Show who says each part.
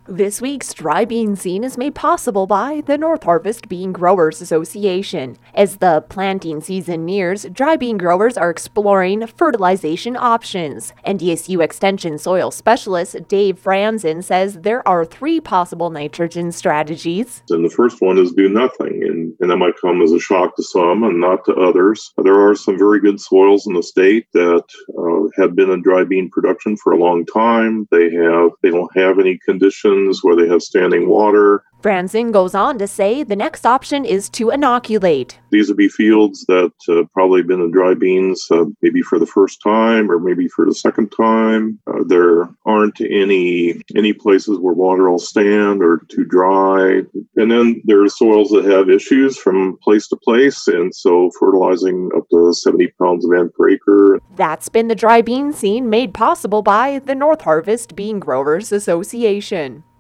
Speaker 1: This week's Dry Bean Scene is made possible by the North Harvest Bean Growers Association. As the planting season nears, dry bean growers are exploring fertilization options. NDSU Extension Soil Specialist Dave Franzen says there are three possible nitrogen strategies.
Speaker 2: And the first one is do nothing, and that might come as a shock to some and not to others. There are some very good soils in the state that have been in dry bean production for a long time. They don't have any conditions where they have standing water.
Speaker 1: Franzen goes on to say the next option is to inoculate.
Speaker 2: These would be fields that probably been in dry beans maybe for the first time or maybe for the second time. There aren't any places where water will stand or too dry. And then there are soils that have issues from place to place, and so fertilizing up to 70 pounds of N per acre.
Speaker 1: That's been the Dry Bean Scene made possible by the North Harvest Bean Growers Association.